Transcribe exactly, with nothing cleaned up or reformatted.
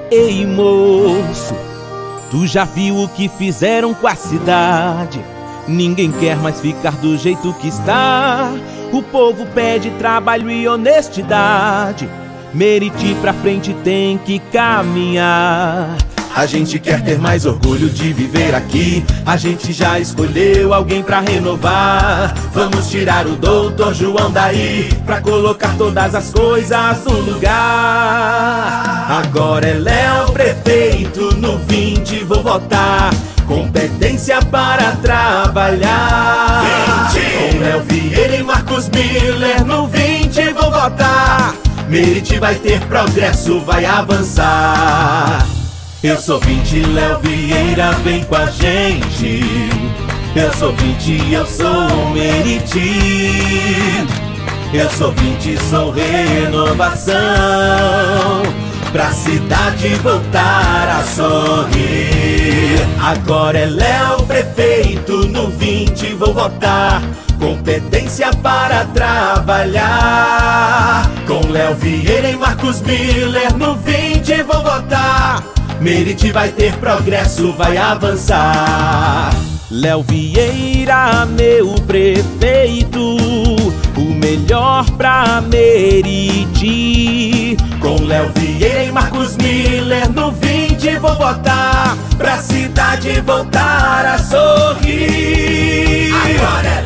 Ei, moço, tu já viu o que fizeram com a cidade? Ninguém quer mais ficar do jeito que está. O povo pede trabalho e honestidade. Meriti pra frente tem que caminhar. A gente quer ter mais orgulho de viver aqui. A gente já escolheu alguém pra renovar. Vamos tirar o doutor João daí, pra colocar todas as coisas no lugar. Agora é Léo prefeito, no vinte vou votar. Competência para trabalhar. vinte Com Léo Vieira e Marcos Miller, no vinte vou votar. Meriti vai ter progresso, vai avançar. Eu sou vinte, Léo Vieira, vem com a gente. Eu sou vinte, eu sou Meriti. Eu sou vinte, sou renovação, pra cidade voltar a sorrir. Agora é Léo prefeito, no vinte vou votar. Competência para trabalhar. Com Léo Vieira e Marcos Miller, no vinte vou votar. Meriti vai ter progresso, vai avançar. Léo Vieira, meu prefeito, o melhor pra Meriti. Com Léo Vieira e Marcos Miller, no vinte vou votar, pra cidade voltar a sorrir. Agora é